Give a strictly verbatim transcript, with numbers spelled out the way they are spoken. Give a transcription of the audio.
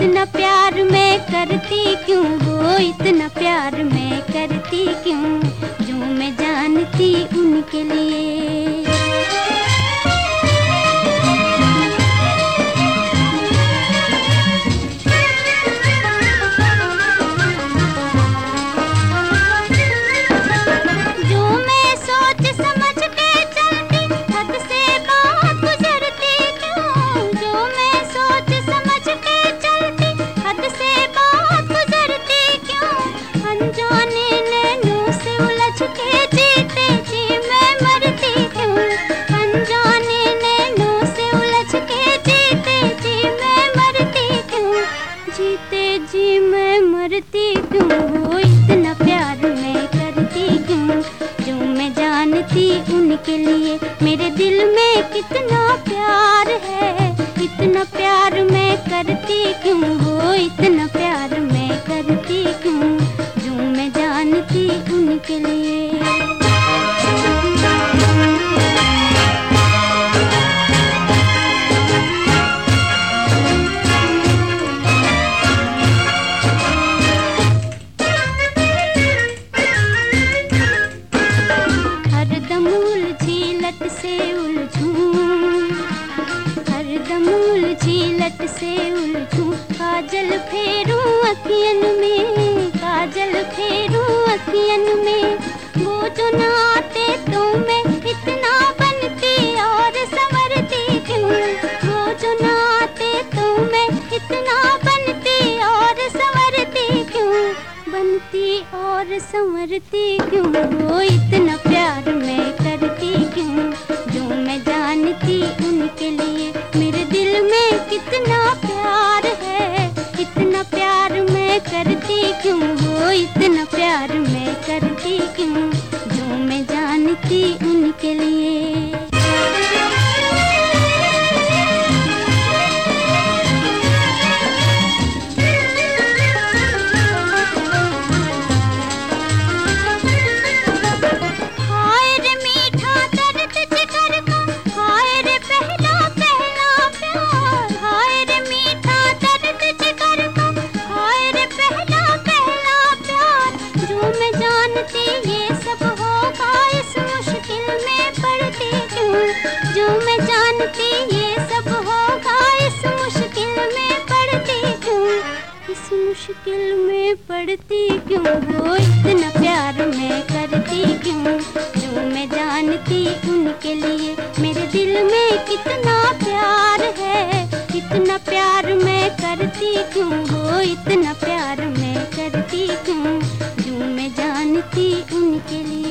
इतना प्यार मैं करती क्यों हो, इतना प्यार मैं करती क्यों, जो मैं जानती उनके लिए। जीते जी मैं मरती क्यों हो, इतना प्यार मैं करती क्यों, जो मैं जानती उनके लिए। मेरे दिल में कितना प्यार है, इतना प्यार मैं करती क्यों हो, इतना प्यार मैं करती क्यों, जो मैं जानती उनके लिए। से उलझूं, हरदम उलझी लट से उलझूं, काजल फेरूं अखियन में, काजल फेरूं अखियन में, वो जो ना आते तो मैं इतना बनती और संवरती क्यों, वो जो ना आते तो मैं इतना बनती और संवरती क्यों, बनती और संवरती क्यों हो, इतना प्यार मैं करती क्यों, जो मैं जानती उनके लिए। मेरे दिल में कितना प्यार है, इतना प्यार मैं करती क्यों हो, इतना प्यार मैं करती क्यों, जो मैं जानती उनके लिए। जो मैं जानती ये सब होगा, इस मुश्किल में पड़ती क्यों, इस मुश्किल में पड़ती क्यों हो, इतना प्यार मैं करती क्यों, जो मैं जानती उनके लिए। मेरे दिल में कितना प्यार है, इतना प्यार मैं करती क्यों हो, इतना प्यार मैं करती क्यों, जो मैं जानती उनके लिए।